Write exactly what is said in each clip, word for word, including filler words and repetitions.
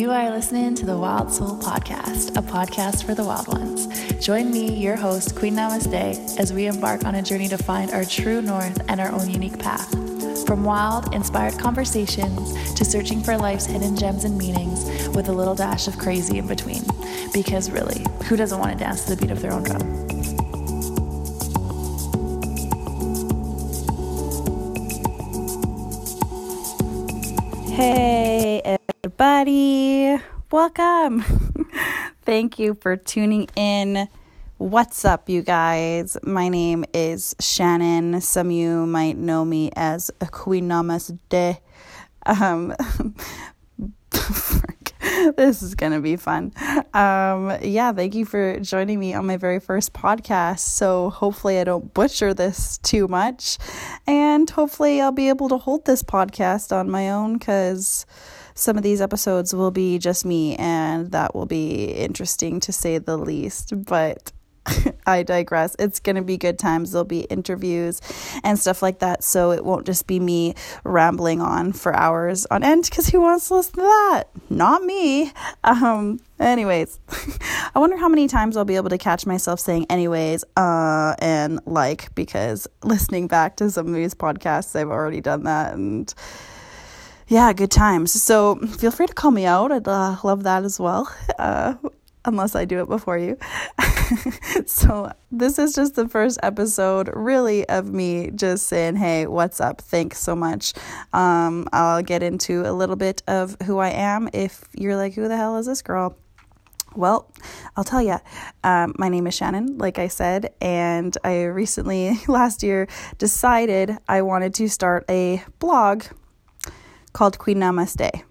You are listening to the Wild Soul Podcast, a podcast for the wild ones. Join me, your host, Queen Namaste, as we embark on a journey to find our true north and our own unique path. From wild, inspired conversations to searching for life's hidden gems and meanings with a little dash of crazy in between. Because really, who doesn't want to dance to the beat of their own drum? Hey, everybody. Welcome. Thank you for tuning in. What's up, you guys? My name is Shannon. Some of you might know me as Queen Namaste. Um, frick, this is going to be fun. Um, yeah, thank you for joining me on my very first podcast. So hopefully I don't butcher this too much. And hopefully I'll be able to hold this podcast on my own, because some of these episodes will be just me, and that will be interesting to say the least. But I digress. It's going to be good times. There'll be interviews and stuff like that. So it won't just be me rambling on for hours on end, because who wants to listen to that? Not me. Um, anyways, I wonder how many times I'll be able to catch myself saying anyways, uh, and like, because listening back to some of these podcasts, I've already done that, and yeah, good times. So feel free to call me out. I'd uh, love that as well. Uh, unless I do it before you. So this is just the first episode really of me just saying, hey, what's up? Thanks so much. Um, I'll get into a little bit of who I am if you're like, who the hell is this girl? Well, I'll tell you, um, my name is Shannon, like I said, and I recently, last year, decided I wanted to start a blog called Queen Namaste.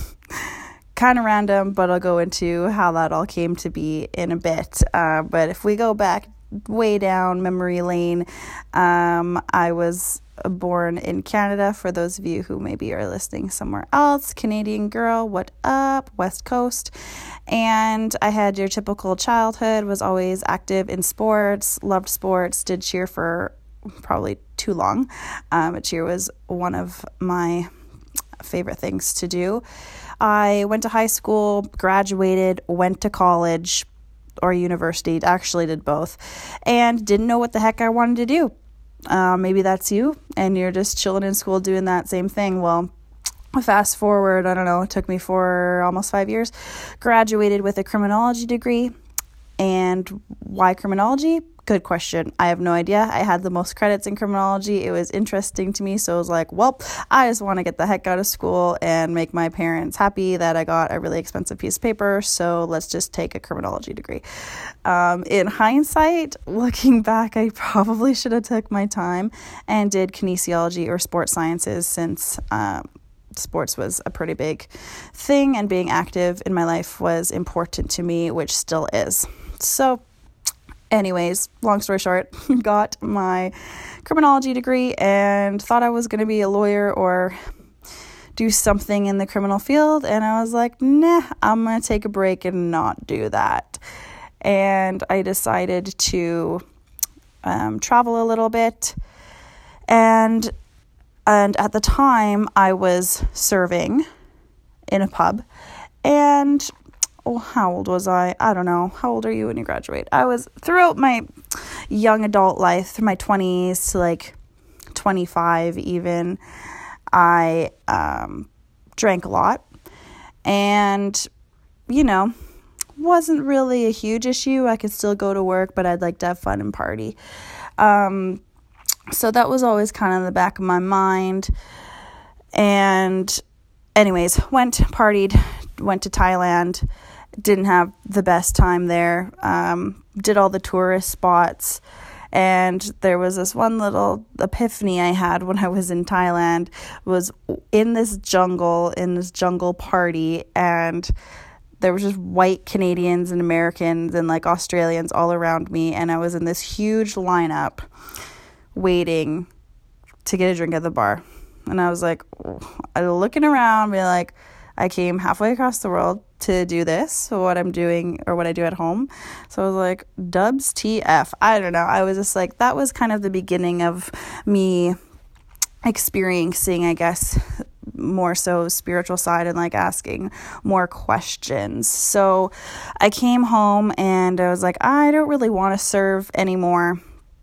Kind of random, but I'll go into how that all came to be in a bit. Uh, but if we go back way down memory lane, um, I was born in Canada. For those of you who maybe are listening somewhere else, Canadian girl, what up, West Coast. And I had your typical childhood, was always active in sports, loved sports, did cheer for probably too long. Um, but cheer was one of my favorite things to do. I went to high school, graduated, went to college or university, actually did both, and didn't know what the heck I wanted to do. Uh, maybe that's you, and you're just chilling in school doing that same thing. Well, fast forward, I don't know, it took me for almost five years, graduated with a criminology degree. And why criminology? Good question. I have no idea. I had the most credits in criminology. It was interesting to me. So I was like, well, I just want to get the heck out of school and make my parents happy that I got a really expensive piece of paper. So let's just take a criminology degree. Um, in hindsight, looking back, I probably should have took my time and did kinesiology or sports sciences, since um, sports was a pretty big thing and being active in my life was important to me, which still is. So anyways, long story short, got my criminology degree and thought I was going to be a lawyer or do something in the criminal field. And I was like, nah, I'm going to take a break and not do that. And I decided to um, travel a little bit. And and at the time, I was serving in a pub. And oh, how old was I? I don't know. How old are you when you graduate? I was, throughout my young adult life, through my twenties to like twenty-five even, I um, drank a lot. And, you know, wasn't really a huge issue. I could still go to work, but I'd like to have fun and party. Um, so that was always kind of in the back of my mind. And anyways, went, partied, went to Thailand. Didn't have the best time there. Um, did all the tourist spots. And there was this one little epiphany I had when I was in Thailand, was in this jungle, in this jungle party. And there was just white Canadians and Americans and like Australians all around me. And I was in this huge lineup waiting to get a drink at the bar. And I was like, I was looking around, being like, I came halfway across the world to do this, so what I'm doing or what I do at home. So I was like, dubs T F. I don't know. I was just like, that was kind of the beginning of me experiencing, I guess, more so spiritual side and like asking more questions. So I came home and I was like, I don't really want to serve anymore.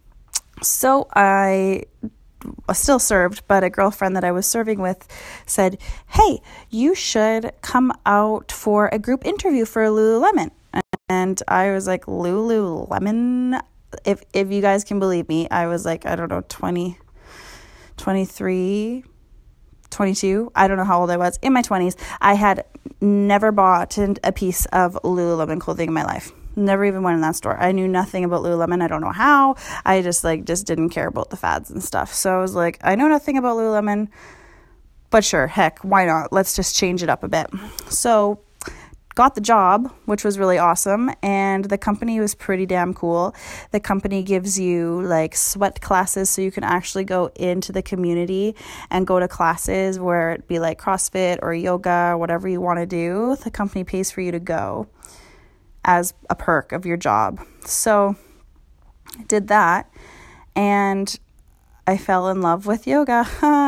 So I still served, but a girlfriend that I was serving with said, hey, you should come out for a group interview for Lululemon. And I was like, Lululemon? If if you guys can believe me, I was like, I don't know, twenty, twenty-three, twenty-two. I don't know how old I was. In my twenties, I had never bought a piece of Lululemon clothing in my life. Never even went in that store. I knew nothing about Lululemon. I don't know how. I just like just didn't care about the fads and stuff. So I was like, I know nothing about Lululemon, but sure, heck, why not? Let's just change it up a bit. So got the job, which was really awesome, and the company was pretty damn cool. The company gives you like sweat classes, so you can actually go into the community and go to classes where it be like CrossFit or yoga or whatever you want to do. The company pays for you to go as a perk of your job. So I did that, and I fell in love with yoga.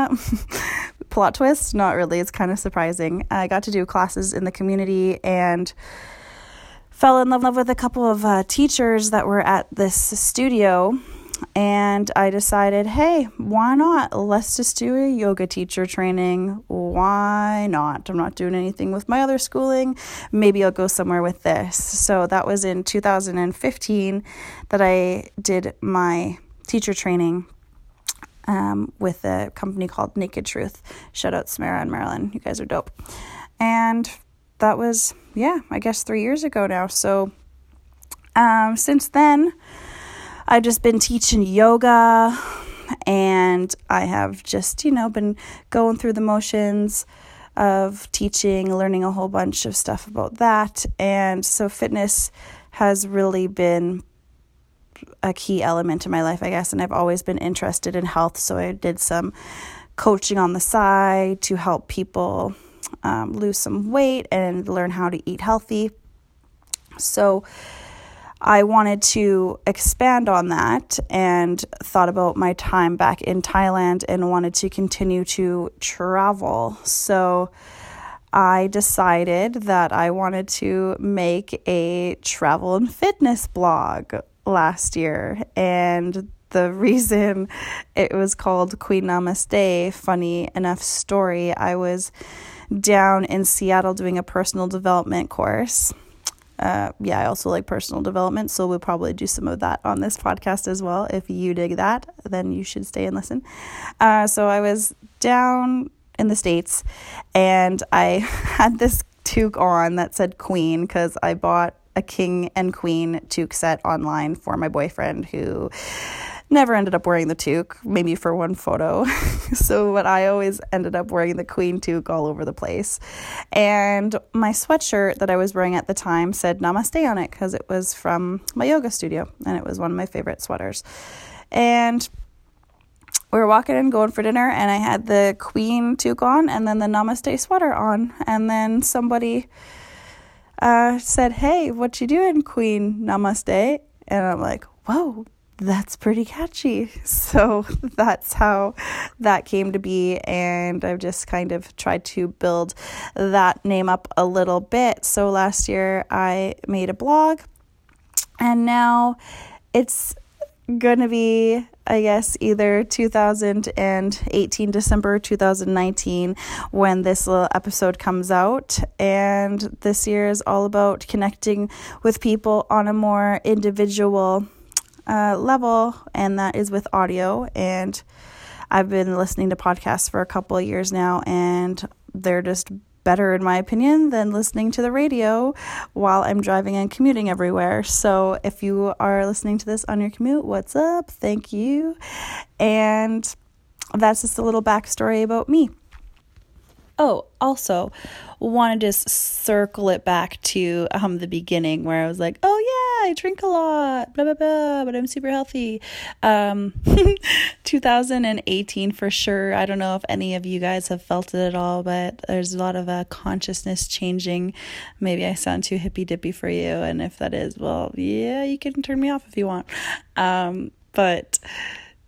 Plot twist? Not really. It's kind of surprising. I got to do classes in the community and fell in love with a couple of uh, teachers that were at this studio. And I decided, hey, why not? Let's just do a yoga teacher training. Why not? I'm not doing anything with my other schooling. Maybe I'll go somewhere with this. So that was in two thousand fifteen that I did my teacher training um, with a company called Naked Truth. Shout out Samara and Marilyn. You guys are dope. And that was, yeah, I guess three years ago now. So um, since then, I've just been teaching yoga, and I have just, you know, been going through the motions of teaching, learning a whole bunch of stuff about that. And so fitness has really been a key element in my life, I guess. And I've always been interested in health. So I did some coaching on the side to help people um, lose some weight and learn how to eat healthy. So I wanted to expand on that and thought about my time back in Thailand and wanted to continue to travel. So I decided that I wanted to make a travel and fitness blog last year. And the reason it was called Queen Namaste, funny enough story, I was down in Seattle doing a personal development course. Uh, yeah, I also like personal development, so we'll probably do some of that on this podcast as well. If you dig that, then you should stay and listen. Uh, so I was down in the States, and I had this toque on that said Queen because I bought a king and queen toque set online for my boyfriend, who never ended up wearing the toque, maybe for one photo. So but I always ended up wearing the queen toque all over the place. And my sweatshirt that I was wearing at the time said Namaste on it because it was from my yoga studio, and it was one of my favorite sweaters. And we were walking in, going for dinner, and I had the queen toque on and then the Namaste sweater on. And then somebody uh, said, hey, what you doing, Queen Namaste? And I'm like, whoa, that's pretty catchy. So that's how that came to be. And I've just kind of tried to build that name up a little bit. So last year I made a blog, and now it's going to be, I guess, either two thousand eighteen, December two thousand nineteen, when this little episode comes out. And this year is all about connecting with people on a more individual uh, level, and that is with audio. And I've been listening to podcasts for a couple of years now, and they're just better, in my opinion, than listening to the radio while I'm driving and commuting everywhere. So if you are listening to this on your commute, what's up? Thank you. And that's just a little backstory about me. Oh, also, want to just circle it back to um the beginning where I was like, oh yeah, I drink a lot, blah, blah, blah, but I'm super healthy. Um, two thousand eighteen for sure. I don't know if any of you guys have felt it at all, but there's a lot of uh, consciousness changing. Maybe I sound too hippy dippy for you. And if that is, well, yeah, you can turn me off if you want. Um, but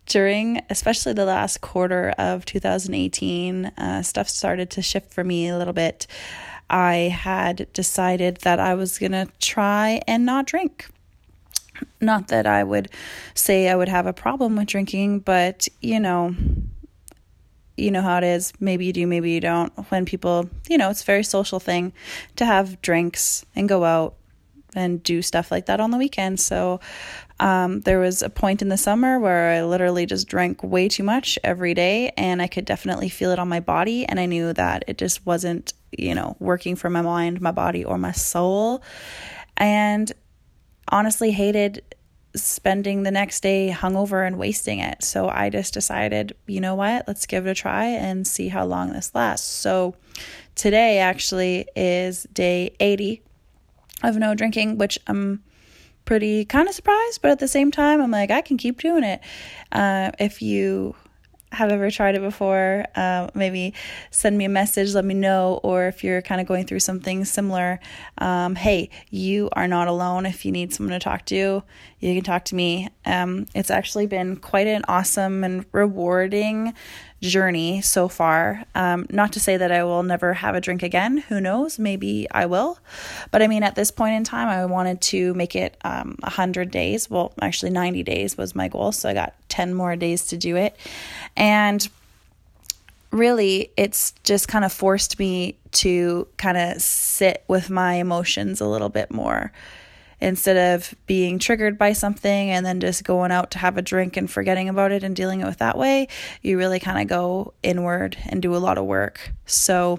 during especially the last quarter of two thousand eighteen, uh, stuff started to shift for me a little bit. I had decided that I was going to try and not drink. Not that I would say I would have a problem with drinking, but you know, you know how it is. Maybe you do, maybe you don't. When people, you know, it's a very social thing to have drinks and go out and do stuff like that on the weekend. So um, there was a point in the summer where I literally just drank way too much every day, and I could definitely feel it on my body. And I knew that it just wasn't, you know, working for my mind, my body, or my soul. And honestly hated spending the next day hungover and wasting it. So I just decided, you know what, let's give it a try and see how long this lasts. So today actually is day eighty of no drinking, which I'm pretty kind of surprised, but at the same time, I'm like, I can keep doing it. Uh, if you have ever tried it before, uh, maybe send me a message, let me know. Or if you're kind of going through something similar, um, hey, you are not alone. If you need someone to talk to, you can talk to me. Um, it's actually been quite an awesome and rewarding journey so far. Um, not to say that I will never have a drink again. Who knows? Maybe I will. But I mean, at this point in time, I wanted to make it um, one hundred days. Well, actually ninety days was my goal. So I got ten more days to do it. And really, it's just kind of forced me to kind of sit with my emotions a little bit more. Instead of being triggered by something and then just going out to have a drink and forgetting about it and dealing it with that way, you really kind of go inward and do a lot of work. So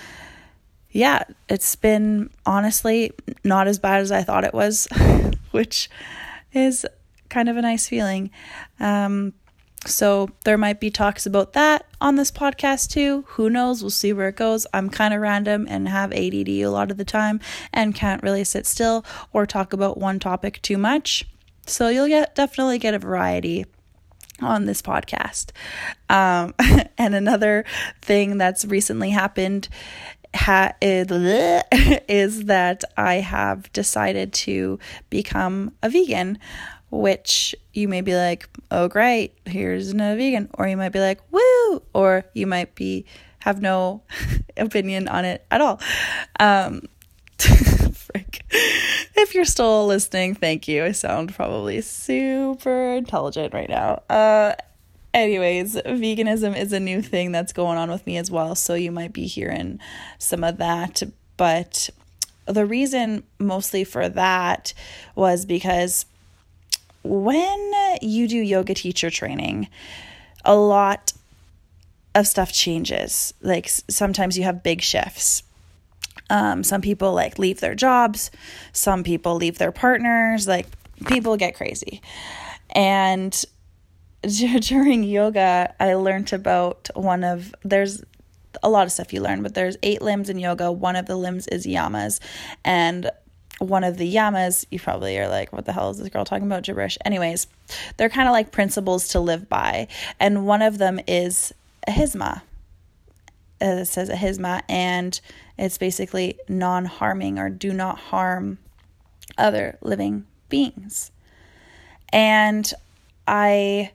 yeah, it's been honestly not as bad as I thought it was, which is kind of a nice feeling. Um, So there might be talks about that on this podcast too. Who knows? We'll see where it goes. I'm kind of random and have A D D a lot of the time and can't really sit still or talk about one topic too much. So you'll get definitely get a variety on this podcast. Um, and another thing that's recently happened ha- is that I have decided to become a vegan, which you may be like, oh, great, here's a vegan. Or you might be like, woo, or you might be have no opinion on it at all. Um, frick. If you're still listening, thank you. I sound probably super intelligent right now. Uh, anyways, veganism is a new thing that's going on with me as well. So you might be hearing some of that. But the reason mostly for that was because when you do yoga teacher training, a lot of stuff changes. Like sometimes you have big shifts. Um, some people like leave their jobs. Some people leave their partners. Like people get crazy. And d- during yoga, I learned about one of, there's a lot of stuff you learn, but there's eight limbs in yoga. One of the limbs is yamas. And one of the yamas, you probably are like, what the hell is this girl talking about? Gibberish. Anyways, they're kind of like principles to live by. And one of them is ahimsa. It says ahimsa, and it's basically non-harming or do not harm other living beings. And I,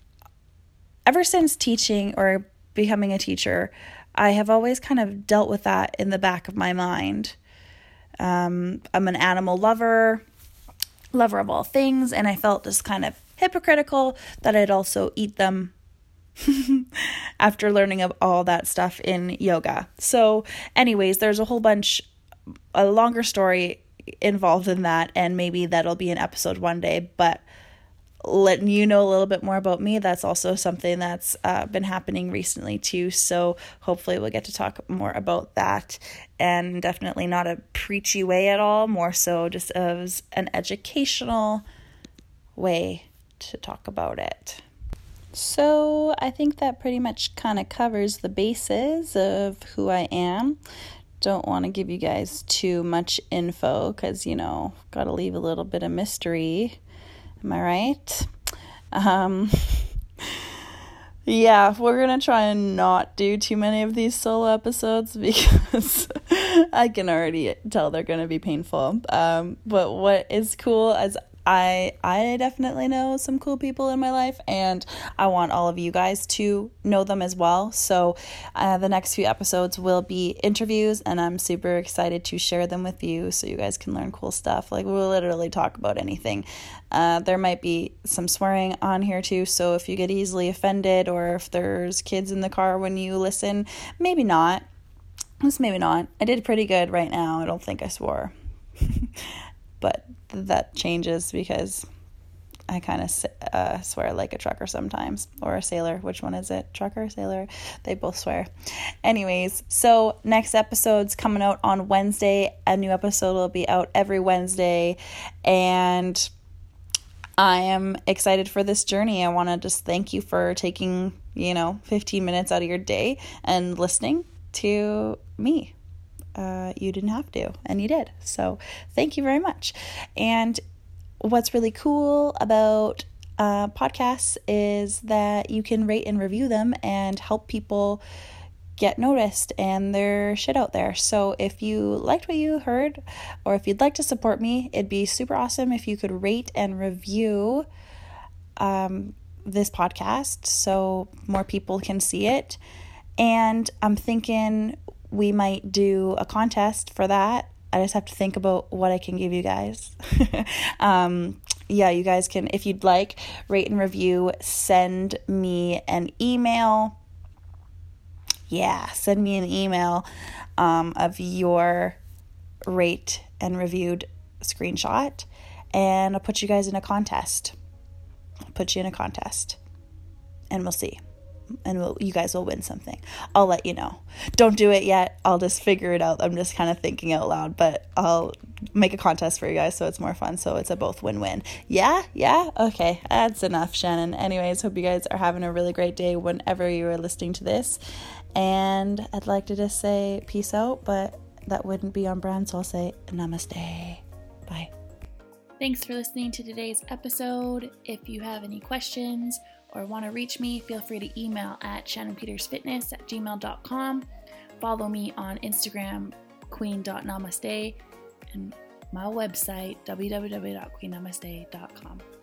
ever since teaching or becoming a teacher, I have always kind of dealt with that in the back of my mind. Um, I'm an animal lover, lover of all things, and I felt just kind of hypocritical that I'd also eat them after learning of all that stuff in yoga. So anyways, there's a whole bunch, a longer story involved in that, and maybe that'll be an episode one day, but letting you know a little bit more about me, that's also something that's uh, been happening recently too. So hopefully we'll get to talk more about that, and definitely not a preachy way at all, more so just as an educational way to talk about it. So I think that pretty much kind of covers the bases of who I am. Don't want to give you guys too much info because, you know, got to leave a little bit of mystery. Am I right? Um, yeah, we're going to try and not do too many of these solo episodes because I can already tell they're going to be painful. Um, but what is cool is I I definitely know some cool people in my life, and I want all of you guys to know them as well. So uh, the next few episodes will be interviews, and I'm super excited to share them with you so you guys can learn cool stuff. Like, we'll literally talk about anything. Uh, there might be some swearing on here too, so if you get easily offended or if there's kids in the car when you listen, maybe not. Just maybe not. I did pretty good right now. I don't think I swore. But that changes because I kind of uh, swear like a trucker sometimes, or a sailor. Which one is it? Trucker, sailor? They both swear. Anyways, so next episode's coming out on Wednesday. A new episode will be out every Wednesday, and I am excited for this journey. I want to just thank you for taking, you know, fifteen minutes out of your day and listening to me. Uh, you didn't have to, and you did. So thank you very much. And what's really cool about uh, podcasts is that you can rate and review them and help people get noticed and their shit out there. So if you liked what you heard, or if you'd like to support me, it'd be super awesome if you could rate and review um, this podcast so more people can see it. And I'm thinking we might do a contest for that. I just have to think about what I can give you guys. um, yeah, you guys can, if you'd like, rate and review, send me an email. Yeah, send me an email um, of your rate and reviewed screenshot, and I'll put you guys in a contest. I'll put you in a contest, and we'll see. And we'll, you guys will win something. I'll let you know. Don't do it yet. I'll just figure it out. I'm just kind of thinking out loud, but I'll make a contest for you guys so it's more fun. So it's a both win-win. Yeah? Yeah? Okay. That's enough, Shannon. Anyways, hope you guys are having a really great day whenever you are listening to this. And I'd like to just say peace out, but that wouldn't be on brand, so I'll say namaste. Bye. Thanks for listening to today's episode. If you have any questions or want to reach me, feel free to email at shannon peters fitness at gmail dot com. Follow me on Instagram, queen dot namaste, and my website, w w w dot queen namaste dot com.